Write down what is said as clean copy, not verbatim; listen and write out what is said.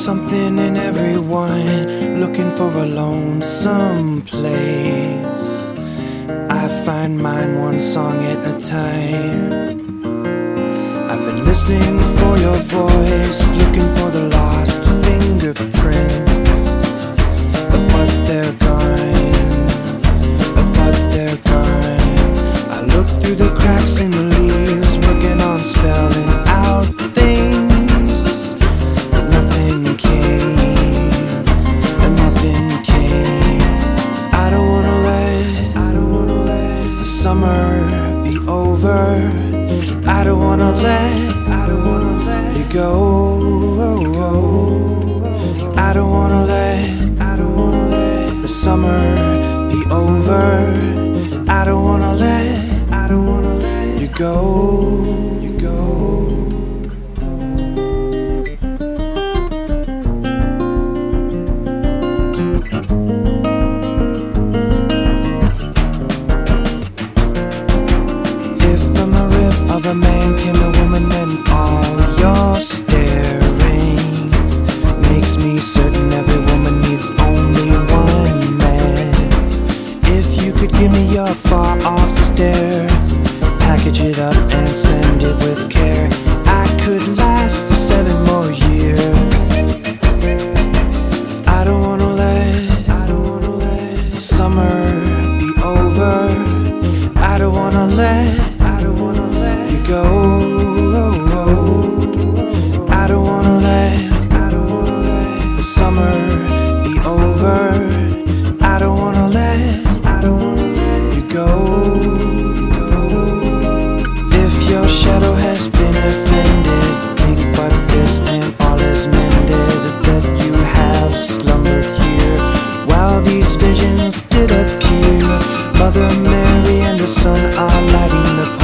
something in everyone, looking for a lonesome place. I find mine one song at a time. I've been listening for your voice, looking for the lost fingerprints. But they're gone, but they're gone. I look through the cracks in the leaves, working on spelling out things. Nothing came, and nothing came. I don't wanna let the summer be over. I don't wanna let you go. I don't wanna let the summer be over. I don't wanna let you go. Of a man came a woman, and all your staring makes me certain every woman needs only one man. If you could give me your far-off stare, package it up and send it with care, I could last 7 more years. I don't wanna let summer be over. I don't wanna let you go. I don't wanna let the summer be over. I don't wanna let you go. If your shadow has been offended, think but this and all is mended, that you have slumbered here while these visions did appear. Mother Mary and her son are lighting the